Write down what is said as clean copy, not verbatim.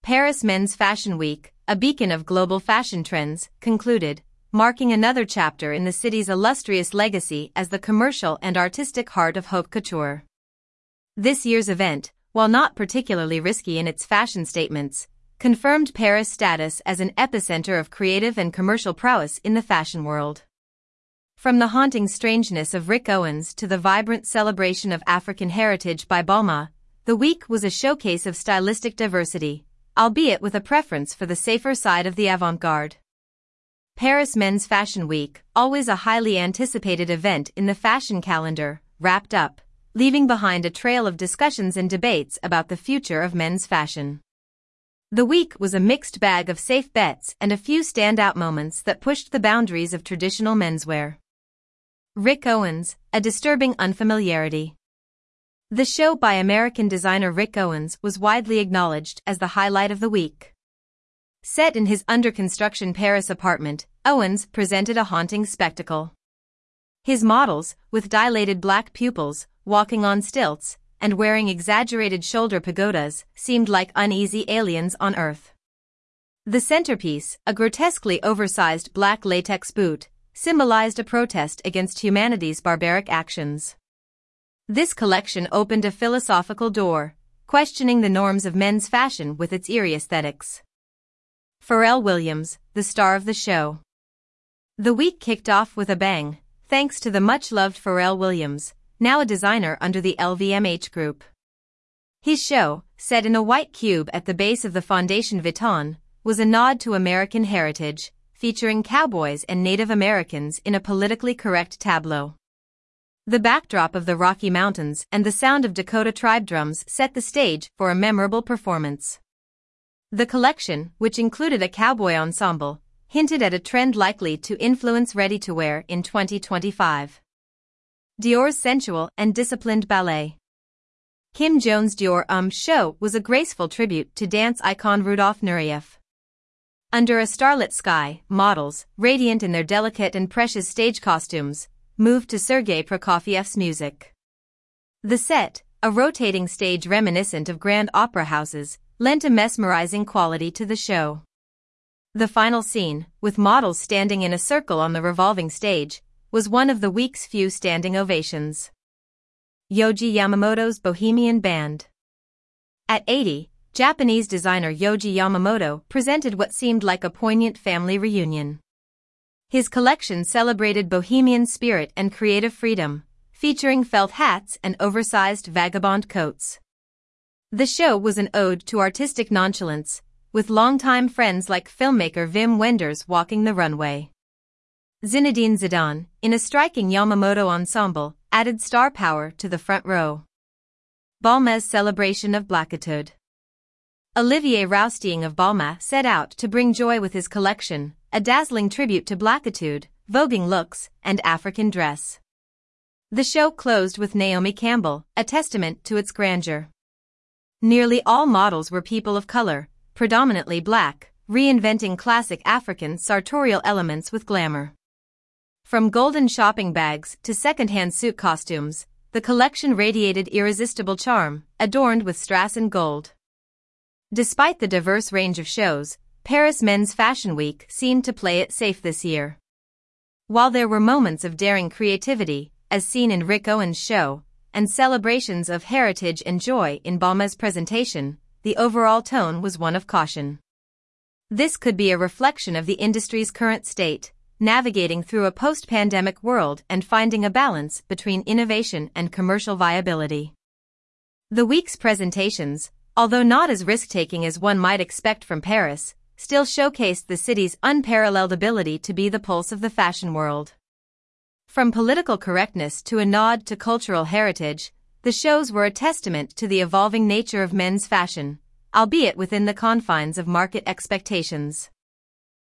Paris Men's Fashion Week, a beacon of global fashion trends, concluded, marking another chapter in the city's illustrious legacy as the commercial and artistic heart of haute couture. This year's event, while not particularly risky in its fashion statements, confirmed Paris' status as an epicenter of creative and commercial prowess in the fashion world. From the haunting strangeness of Rick Owens to the vibrant celebration of African heritage by Balmain, the week was a showcase of stylistic diversity, albeit with a preference for the safer side of the avant-garde. Paris Men's Fashion Week, always a highly anticipated event in the fashion calendar, wrapped up, leaving behind a trail of discussions and debates about the future of men's fashion. The week was a mixed bag of safe bets and a few standout moments that pushed the boundaries of traditional menswear. Rick Owens, a disturbing unfamiliarity. The show by American designer Rick Owens was widely acknowledged as the highlight of the week. Set in his under-construction Paris apartment, Owens presented a haunting spectacle. His models, with dilated black pupils, walking on stilts, and wearing exaggerated shoulder pagodas, seemed like uneasy aliens on Earth. The centerpiece, a grotesquely oversized black latex boot, symbolized a protest against humanity's barbaric actions. This collection opened a philosophical door, questioning the norms of men's fashion with its eerie aesthetics. Pharrell Williams, the star of the show. The week kicked off with a bang, thanks to the much-loved Pharrell Williams, now a designer under the LVMH group. His show, set in a white cube at the base of the Fondation Vuitton, was a nod to American heritage, featuring cowboys and Native Americans in a politically correct tableau. The backdrop of the Rocky Mountains and the sound of Dakota tribe drums set the stage for a memorable performance. The collection, which included a cowboy ensemble, hinted at a trend likely to influence ready-to-wear in 2025. Dior's sensual and disciplined ballet. Kim Jones' Dior show was a graceful tribute to dance icon Rudolf Nureyev. Under a starlit sky, models, radiant in their delicate and precious stage costumes, moved to Sergei Prokofiev's music. The set, a rotating stage reminiscent of grand opera houses, lent a mesmerizing quality to the show. The final scene, with models standing in a circle on the revolving stage, was one of the week's few standing ovations. Yohji Yamamoto's Bohemian Band. At 80, Japanese designer Yohji Yamamoto presented what seemed like a poignant family reunion. His collection celebrated bohemian spirit and creative freedom, featuring felt hats and oversized vagabond coats. The show was an ode to artistic nonchalance, with longtime friends like filmmaker Wim Wenders walking the runway. Zinedine Zidane, in a striking Yamamoto ensemble, added star power to the front row. Balmain's celebration of Blackitude. Olivier Rousteing of Balmain set out to bring joy with his collection, a dazzling tribute to Blackitude, voguing looks, and African dress. The show closed with Naomi Campbell, a testament to its grandeur. Nearly all models were people of color, predominantly black, reinventing classic African sartorial elements with glamour. From golden shopping bags to second-hand suit costumes, the collection radiated irresistible charm, adorned with strass and gold. Despite the diverse range of shows, Paris Men's Fashion Week seemed to play it safe this year. While there were moments of daring creativity, as seen in Rick Owens' show, and celebrations of heritage and joy in Balmain's presentation, the overall tone was one of caution. This could be a reflection of the industry's current state, navigating through a post-pandemic world and finding a balance between innovation and commercial viability. The week's presentations, although not as risk-taking as one might expect from Paris, still showcased the city's unparalleled ability to be the pulse of the fashion world. From political correctness to a nod to cultural heritage, the shows were a testament to the evolving nature of men's fashion, albeit within the confines of market expectations.